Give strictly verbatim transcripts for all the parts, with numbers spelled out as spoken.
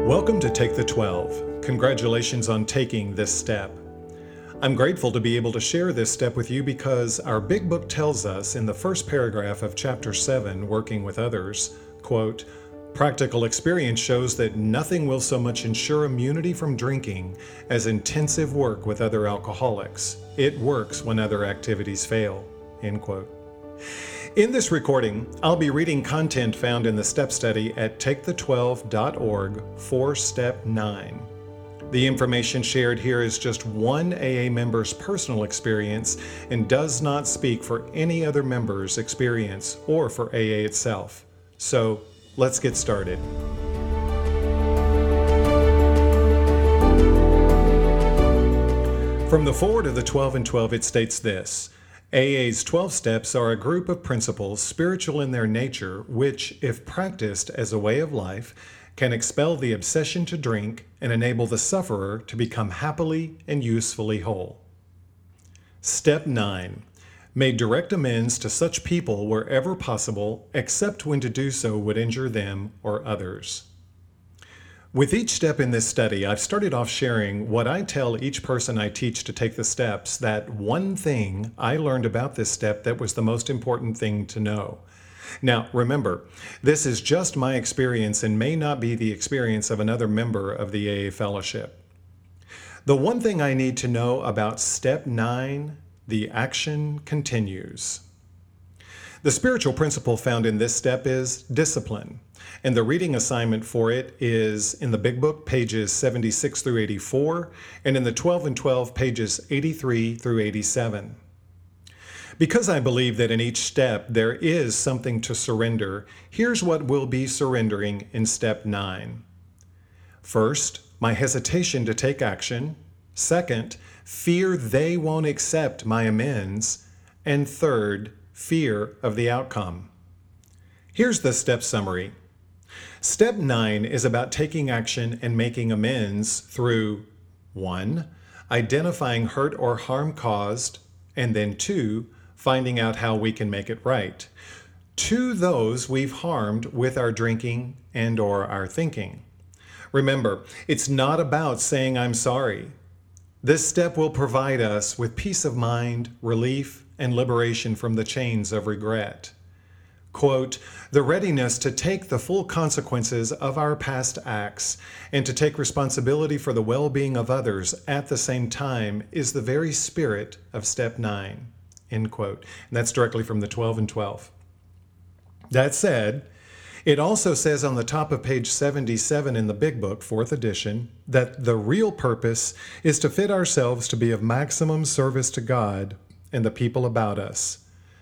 Welcome to Take the twelve. Congratulations on taking this step. I'm grateful to be able to share this step with you because our big book tells us in the first paragraph of chapter seven, Working with Others, quote, "Practical experience shows that nothing will so much ensure immunity from drinking as intensive work with other alcoholics. It works when other activities fail," end quote. In this recording, I'll be reading content found in the step study at take the twelve dot org for step nine. The information shared here is just one A A member's personal experience and does not speak for any other member's experience or for A A itself. So let's get started. From the foreword of the twelve and twelve, it states this: A A's twelve steps are a group of principles, spiritual in their nature, which, if practiced as a way of life, can expel the obsession to drink and enable the sufferer to become happily and usefully whole. Step nine. Make direct amends to such people wherever possible, except when to do so would injure them or others. With each step in this study, I've started off sharing what I tell each person I teach to take the steps, that one thing I learned about this step that was the most important thing to know. Now, remember, this is just my experience and may not be the experience of another member of the A A Fellowship. The one thing I need to know about step nine, the action continues. The spiritual principle found in this step is discipline, and the reading assignment for it is in the Big Book, pages seventy-six through eighty-four, and in the twelve and twelve, pages eighty-three through eighty-seven. Because I believe that in each step there is something to surrender, here's what we'll be surrendering in step nine. First, my hesitation to take action. Second, fear they won't accept my amends. And third, fear of the outcome. Here's the step summary. Step nine is about taking action and making amends through one. Identifying hurt or harm caused, and then two. Finding out how we can make it right to those we've harmed with our drinking and or our thinking. Remember, it's not about saying I'm sorry. This step will provide us with peace of mind, relief, and liberation from the chains of regret. Quote, "The readiness to take the full consequences of our past acts and to take responsibility for the well-being of others at the same time is the very spirit of step nine." End quote. And that's directly from the twelve and twelve. That said, it also says on the top of page seventy-seven in the Big Book, fourth edition, that the real purpose is to fit ourselves to be of maximum service to God and the people about us.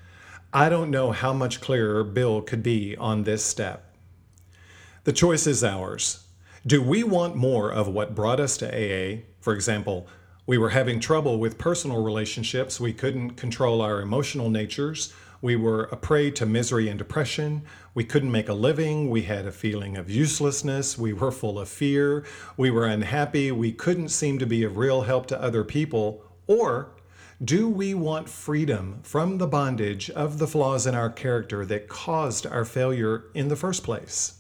I don't know how much clearer Bill could be on this step. The choice is ours. Do we want more of what brought us to A A? For example, we were having trouble with personal relationships. We couldn't control our emotional natures. We were a prey to misery and depression. We couldn't make a living. We had a feeling of uselessness. We were full of fear. We were unhappy. We couldn't seem to be of real help to other people. Or do we want freedom from the bondage of the flaws in our character that caused our failure in the first place?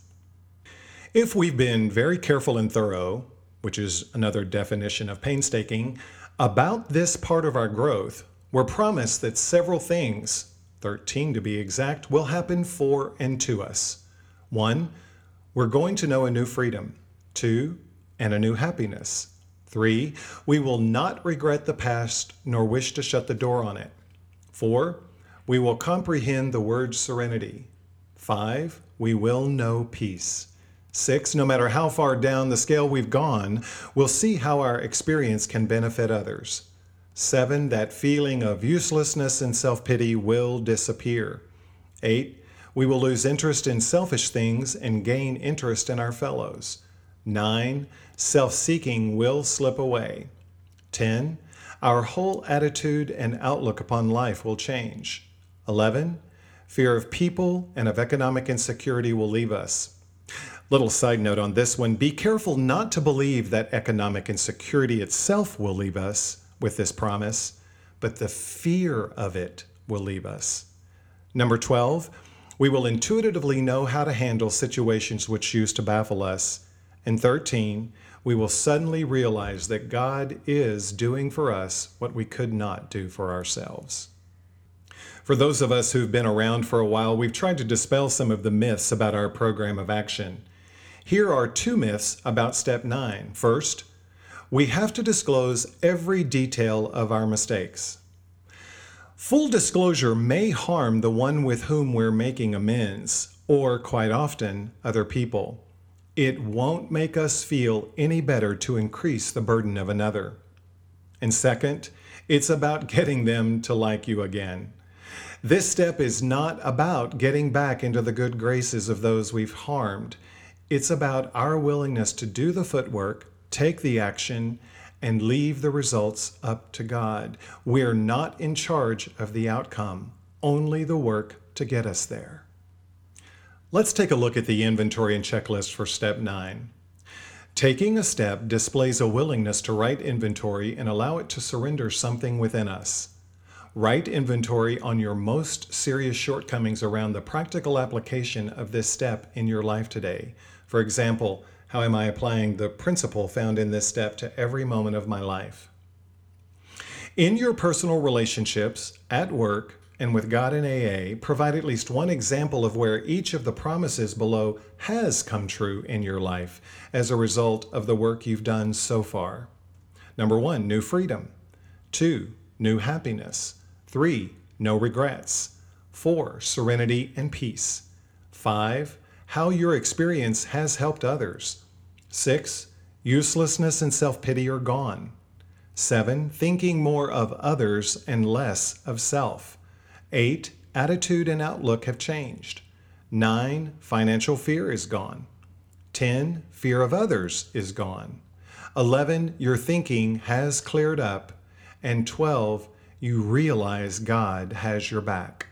If we've been very careful and thorough, which is another definition of painstaking, about this part of our growth, we're promised that several things, thirteen to be exact, will happen for and to us. One, we're going to know a new freedom. Two, and a new happiness. Three, we will not regret the past nor wish to shut the door on it. Four, we will comprehend the word serenity. Five, we will know peace. Six, no matter how far down the scale we've gone, we'll see how our experience can benefit others. Seven, that feeling of uselessness and self-pity will disappear. Eight, we will lose interest in selfish things and gain interest in our fellows. Nine, self-seeking will slip away. Ten, our whole attitude and outlook upon life will change. Eleven, fear of people and of economic insecurity will leave us. Little side note on this one, be careful not to believe that economic insecurity itself will leave us with this promise, but the fear of it will leave us. Number twelve, we will intuitively know how to handle situations which used to baffle us. And thirteen, we will suddenly realize that God is doing for us what we could not do for ourselves. For those of us who've been around for a while, we've tried to dispel some of the myths about our program of action. Here are two myths about step nine. First, we have to disclose every detail of our mistakes. Full disclosure may harm the one with whom we're making amends, or quite often, other people. It won't make us feel any better to increase the burden of another. And second, it's about getting them to like you again. This step is not about getting back into the good graces of those we've harmed. It's about our willingness to do the footwork, take the action, and leave the results up to God. We're not in charge of the outcome, only the work to get us there. Let's take a look at the inventory and checklist for step nine. Taking a step displays a willingness to write inventory and allow it to surrender something within us. Write inventory on your most serious shortcomings around the practical application of this step in your life today. For example, how am I applying the principle found in this step to every moment of my life? In your personal relationships, at work, and with God and A A, provide at least one example of where each of the promises below has come true in your life as a result of the work you've done so far. Number one, new freedom. Two, new happiness. Three, no regrets. Four, serenity and peace. Five, how your experience has helped others. Six, uselessness and self-pity are gone. Seven, thinking more of others and less of self. Eight, attitude and outlook have changed. Nine, financial fear is gone. Ten, fear of others is gone. Eleven, your thinking has cleared up. And twelve, you realize God has your back.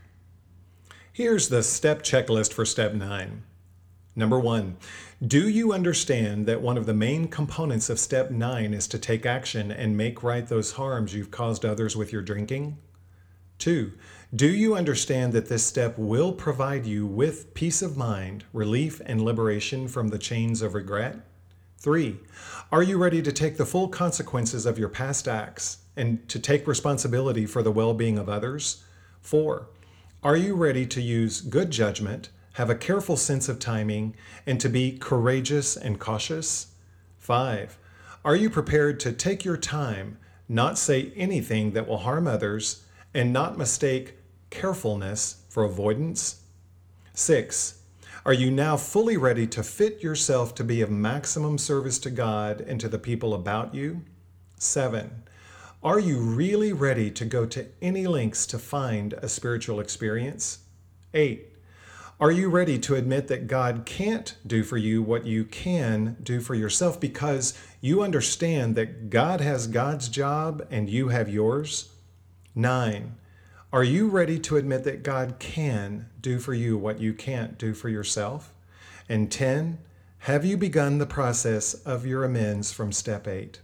Here's the step checklist for step nine. Number one, do you understand that one of the main components of step nine is to take action and make right those harms you've caused others with your drinking? Two, do you understand that this step will provide you with peace of mind, relief, and liberation from the chains of regret? Three, are you ready to take the full consequences of your past acts and to take responsibility for the well-being of others? Four, are you ready to use good judgment, have a careful sense of timing, and to be courageous and cautious? Five, are you prepared to take your time, not say anything that will harm others, and not mistake carefulness for avoidance? Six, are you now fully ready to fit yourself to be of maximum service to God and to the people about you? Seven, are you really ready to go to any lengths to find a spiritual experience? Eight, are you ready to admit that God can't do for you what you can do for yourself because you understand that God has God's job and you have yours? Nine, are you ready to admit that God can do for you what you can't do for yourself? And ten, have you begun the process of your amends from step eight?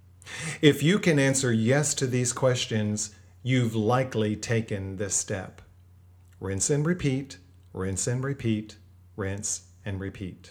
If you can answer yes to these questions, you've likely taken this step. Rinse and repeat, rinse and repeat, rinse and repeat.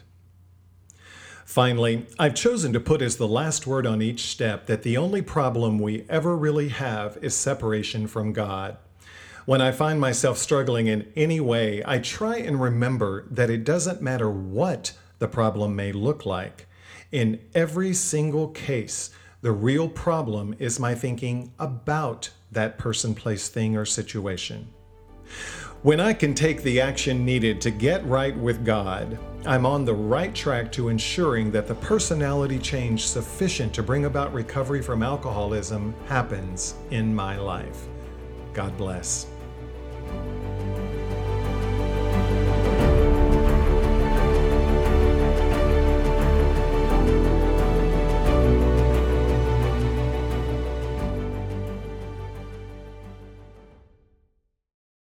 Finally, I've chosen to put as the last word on each step that the only problem we ever really have is separation from God. When I find myself struggling in any way, I try and remember that it doesn't matter what the problem may look like. In every single case, the real problem is my thinking about that person, place, thing, or situation. When I can take the action needed to get right with God, I'm on the right track to ensuring that the personality change sufficient to bring about recovery from alcoholism happens in my life. God bless.